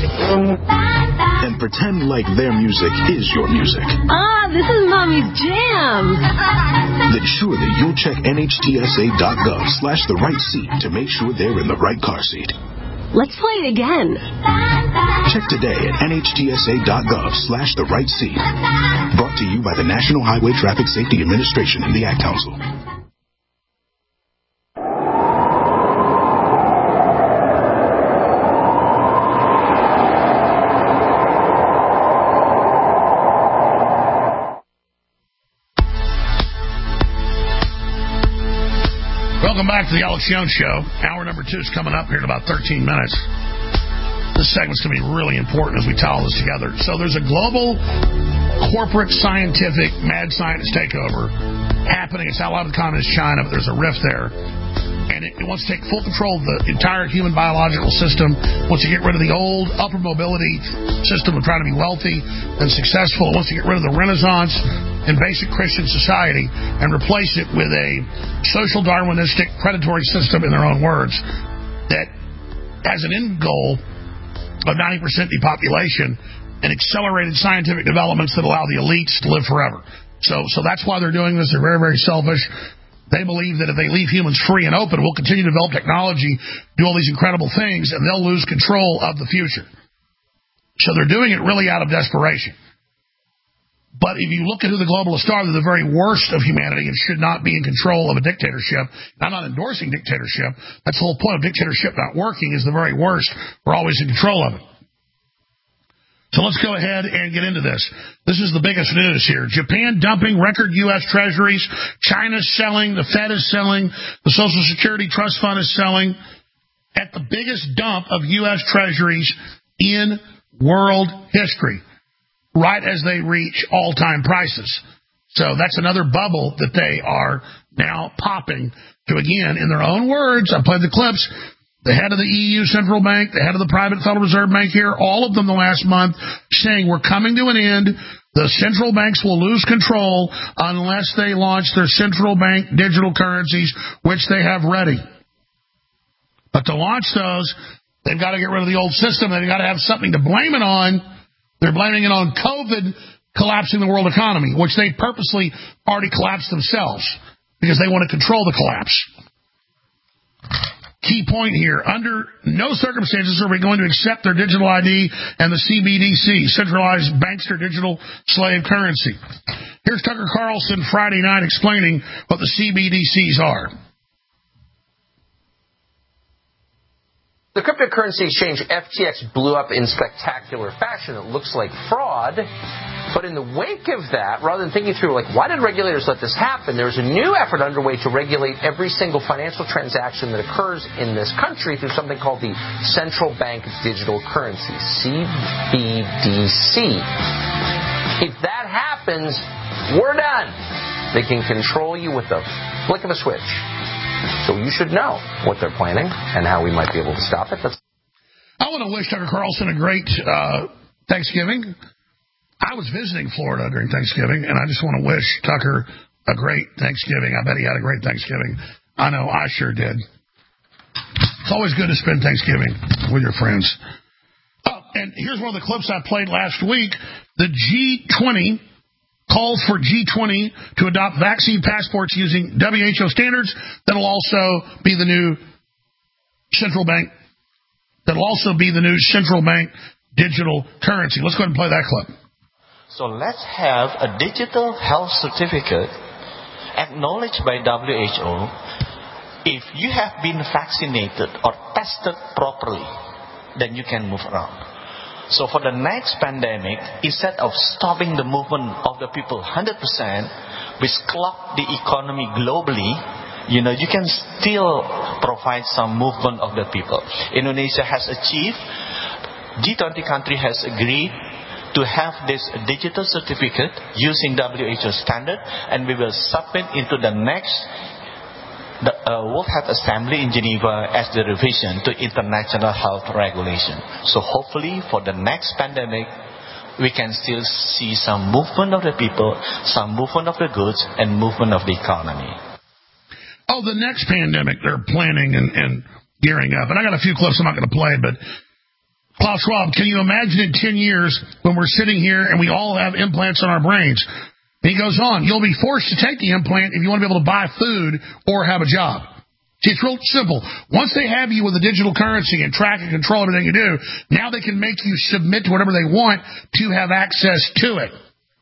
and pretend like their music is your music. Ah, this is Mommy's jam. Then surely you'll check N H T S A dot gov slash the right seat to make sure they're in the right car seat. Let's play it again. Check today at N H T S A dot gov slash the right seat. Brought to you by the National Highway Traffic Safety Administration and the Ad Council. Welcome back to the Alex Jones Show. Hour number two is coming up here in about thirteen minutes. This segment's going to be really important as we tie all this together. So there's a global corporate scientific mad science takeover happening. It's outside of communist China, but there's a rift there. And it, it wants to take full control of the entire human biological system. It wants to get rid of the old upper mobility system of trying to be wealthy and successful. It wants to get rid of the Renaissance and basic Christian society and replace it with a social Darwinistic predatory system, in their own words, that has an end goal of ninety percent depopulation and accelerated scientific developments that allow the elites to live forever. So, so that's why they're doing this. They're very, very selfish. They believe that if they leave humans free and open, we'll continue to develop technology, do all these incredible things, and they'll lose control of the future. So they're doing it really out of desperation. But if you look at who the globalists are, they're the very worst of humanity and should not be in control of a dictatorship. I'm not endorsing dictatorship. That's the whole point of dictatorship not working, is the very worst. We're always in control of it. So let's go ahead and get into this. This is the biggest news here. Japan dumping record U S treasuries. China's selling. The Fed is selling. The Social Security Trust Fund is selling. At the biggest dump of U S treasuries in world history, right as they reach all-time prices. So that's another bubble that they are now popping to, again, in their own words, I played the clips, the head of the E U Central Bank, the head of the private Federal Reserve Bank here, all of them the last month saying we're coming to an end. The central banks will lose control unless they launch their central bank digital currencies, which they have ready. But to launch those, they've got to get rid of the old system. They've got to have something to blame it on. They're blaming it on COVID collapsing the world economy, which they purposely already collapsed themselves because they want to control the collapse. Key point here, under no circumstances are we going to accept their digital I D and the C B D C, centralized bankster digital slave currency. Here's Tucker Carlson Friday night explaining what the C B D Cs are. The cryptocurrency exchange F T X blew up in spectacular fashion. It looks like fraud. But in the wake of that, rather than thinking through, like, why did regulators let this happen, there's a new effort underway to regulate every single financial transaction that occurs in this country through something called the Central Bank Digital Currency, C B D C. If that happens, we're done. They can control you with the flick of a switch. So you should know what they're planning and how we might be able to stop it. That's I want to wish Tucker Carlson a great uh, Thanksgiving. I was visiting Florida during Thanksgiving, and I just want to wish Tucker a great Thanksgiving. I bet he had a great Thanksgiving. I know I sure did. It's always good to spend Thanksgiving with your friends. Oh, and here's one of the clips I played last week. The G twenty calls for G twenty to adopt vaccine passports using W H O standards. That'll also be the new central bank. That'll also be the new central bank digital currency. Let's go ahead and play that clip. So let's have a digital health certificate acknowledged by W H O if you have been vaccinated or tested properly, then you can move around. So for the next pandemic, instead of stopping the movement of the people one hundred percent, which clog the economy globally, you know, you can still provide some movement of the people. Indonesia has achieved, G twenty country has agreed to have this digital certificate using W H O standard, and we will submit into the next the uh, World Health Assembly in Geneva as the revision to international health regulation. So hopefully for the next pandemic, we can still see some movement of the people, some movement of the goods, and movement of the economy. Oh, the next pandemic they're planning and, and gearing up. And I got a few clips I'm not going to play, but Klaus Schwab, can you imagine in ten years when we're sitting here and we all have implants on our brains? And he goes on, you'll be forced to take the implant if you want to be able to buy food or have a job. See, it's real simple. Once they have you with a digital currency and track and control everything you do, now they can make you submit to whatever they want to have access to it.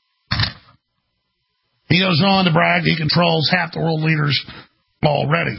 He goes on to brag he controls half the world leaders already.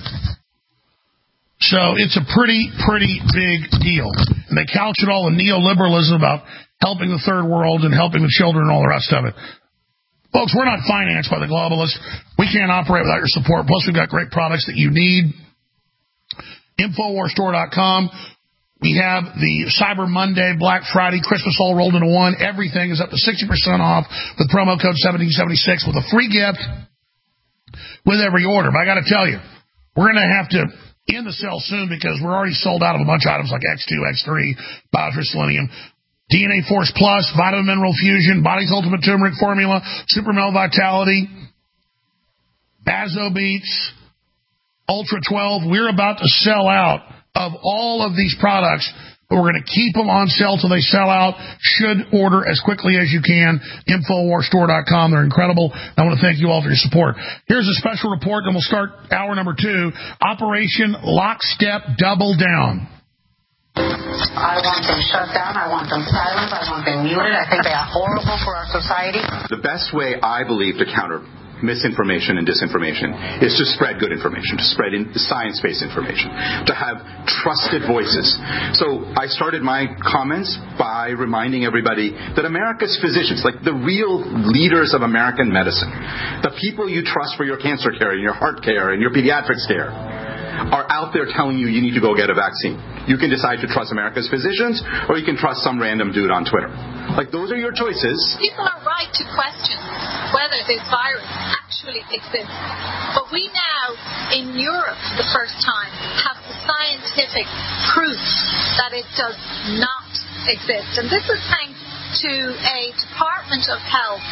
So it's a pretty, pretty big deal. And they couch it all in neoliberalism about helping the third world and helping the children and all the rest of it. Folks, we're not financed by the globalists. We can't operate without your support. Plus, we've got great products that you need. Infowars Store dot com. We have the Cyber Monday, Black Friday, Christmas all rolled into one. Everything is up to sixty percent off with promo code seventeen seventy-six with a free gift with every order. But I got to tell you, we're going to have to end the sale soon because we're already sold out of a bunch of items like X two, X three, Biotrue Selenium, D N A Force Plus, Vitamin Mineral Fusion, Body's Ultimate Turmeric Formula, Super Male Vitality, Bazo Beats, Ultra twelve. We're about to sell out of all of these products, but we're going to keep them on sale till they sell out. Should order as quickly as you can. Infowars Store dot com. They're incredible. I want to thank you all for your support. Here's a special report, and we'll start hour number two. Operation Lockstep Double Down. I want them shut down. I want them silent. I want them muted. I think they are horrible for our society. The best way, I believe, to counter misinformation and disinformation is to spread good information, to spread in science-based information, to have trusted voices. So I started my comments by reminding everybody that America's physicians, like the real leaders of American medicine, the people you trust for your cancer care and your heart care and your pediatrics care, are out there telling you you need to go get a vaccine. You can decide to trust America's physicians, or you can trust some random dude on Twitter. Like, those are your choices. People are right to question whether this virus actually exists. But we now, in Europe for the first time, have the scientific proof that it does not exist. And this is thanks to a Department of Health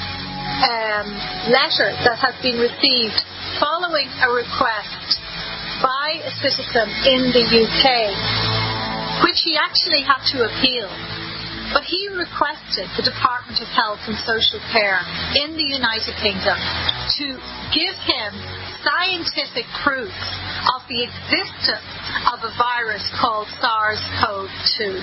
um, letter that has been received following a request by a citizen in the U K, which he actually had to appeal. But he requested the Department of Health and Social Care in the United Kingdom to give him scientific proof of the existence of a virus called SARS-CoV two.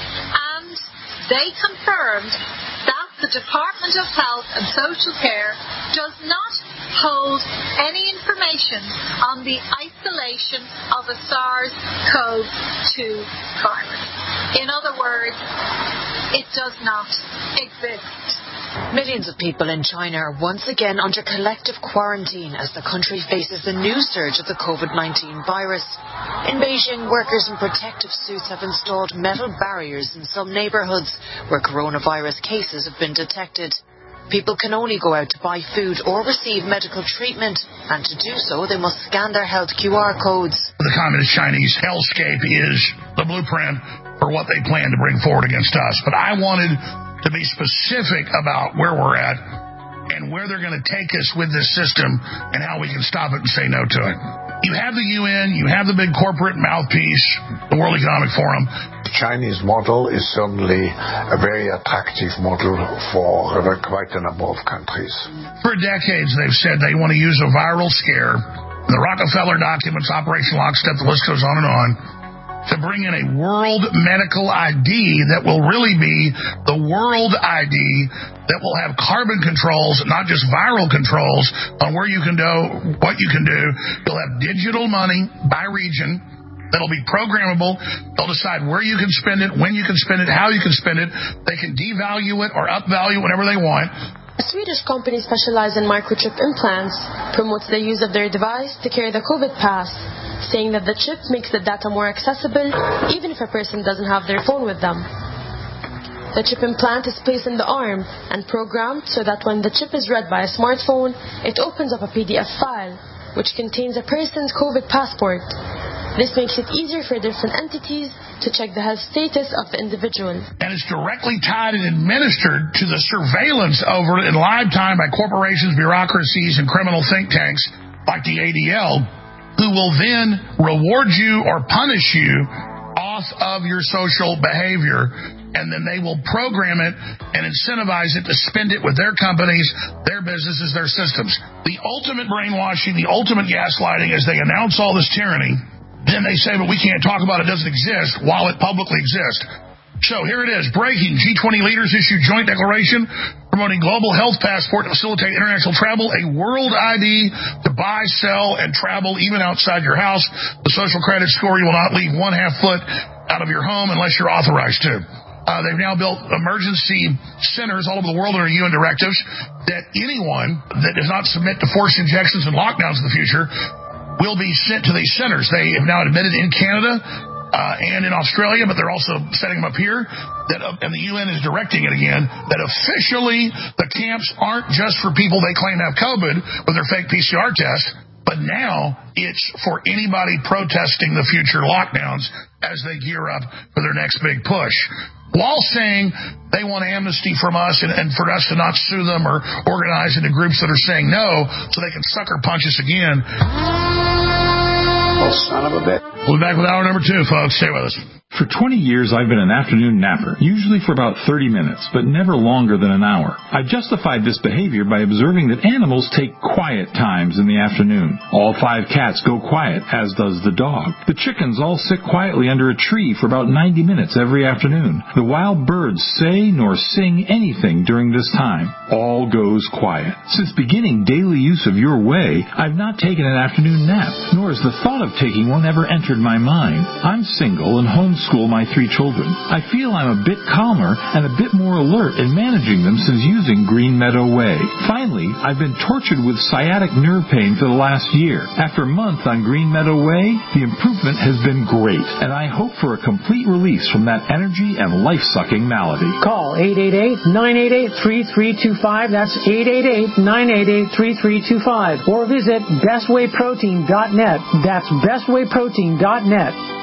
And they confirmed that the Department of Health and Social Care does not hold any information on the isolation of a SARS-CoV two virus. In other words, it does not exist. Millions of people in China are once again under collective quarantine as the country faces a new surge of the COVID nineteen virus. In Beijing, workers in protective suits have installed metal barriers in some neighbourhoods where coronavirus cases have been detected. People can only go out to buy food or receive medical treatment, and to do so, they must scan their health Q R codes. The Communist Chinese hellscape is the blueprint for what they plan to bring forward against us. But I wanted to be specific about where we're at and where they're going to take us with this system and how we can stop it and say no to it. You have the U N, you have the big corporate mouthpiece, the World Economic Forum. The Chinese model is certainly a very attractive model for quite a number of countries. For decades, they've said they want to use a viral scare. The Rockefeller documents, Operation Lockstep, the list goes on and on, to bring in a world medical I D that will really be the world I D that will have carbon controls, not just viral controls, on where you can do, what you can do. You'll have digital money by region that'll be programmable. They'll decide where you can spend it, when you can spend it, how you can spend it. They can devalue it or upvalue it whenever they want. A Swedish company specialized in microchip implants promotes the use of their device to carry the COVID pass, saying that the chip makes the data more accessible even if a person doesn't have their phone with them. The chip implant is placed in the arm and programmed so that when the chip is read by a smartphone, it opens up a P D F file which contains a person's COVID passport. This makes it easier for different entities to check the health status of the individual. And it's directly tied and administered to the surveillance over it in live time by corporations, bureaucracies, and criminal think tanks like the A D L, who will then reward you or punish you off of your social behavior, and then they will program it and incentivize it to spend it with their companies, their businesses, their systems. The ultimate brainwashing, the ultimate gaslighting, as they announce all this tyranny, then they say, but we can't talk about it, doesn't exist, while it publicly exists. So here it is, breaking. G twenty leaders issue joint declaration promoting global health passport to facilitate international travel, a world I D to buy, sell, and travel even outside your house. The social credit score, you will not leave one half foot out of your home unless you're authorized to. Uh, they've now built emergency centers all over the world under U N directives that anyone that does not submit to forced injections and lockdowns in the future will be sent to these centers. They have now admitted in Canada uh, and in Australia, but they're also setting them up here, that, uh, and the U N is directing it again, that officially the camps aren't just for people they claim have COVID with their fake P C R test, but now it's for anybody protesting the future lockdowns as they gear up for their next big push. While saying they want amnesty from us and, and for us to not sue them or organize into groups that are saying no so they can sucker punch us again. Oh, son of a bitch. We'll be back with hour number two, folks. Stay with us. For twenty years, I've been an afternoon napper, usually for about thirty minutes, but never longer than an hour. I've justified this behavior by observing that animals take quiet times in the afternoon. All five cats go quiet, as does the dog. The chickens all sit quietly under a tree for about ninety minutes every afternoon. The wild birds say nor sing anything during this time. All goes quiet. Since beginning daily use of Your Way, I've not taken an afternoon nap, nor has the thought of taking one ever entered my mind. I'm single and homeschooled homeschool my three children. I feel I'm a bit calmer and a bit more alert in managing them since using Green Meadow Way. Finally, I've been tortured with sciatic nerve pain for the last year. After a month on Green Meadow Way, the improvement has been great, and I hope for a complete release from that energy and life-sucking malady. Call eight eight eight, nine eight eight, three three two five. That's eight eight eight, nine eight eight, three three two five. Or visit best way protein dot net. That's best way protein dot net.